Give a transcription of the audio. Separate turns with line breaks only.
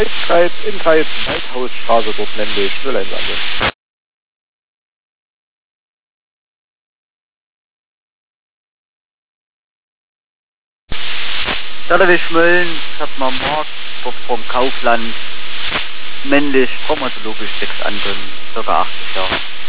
in Kreis, Waldhausstraße, dort männlich, 011.
Stadtteil Schmölln, Stadtmar Markt, dort vorm Kaufland, männlich, traumatologisch 6 Anton, ca. 80 Jahre.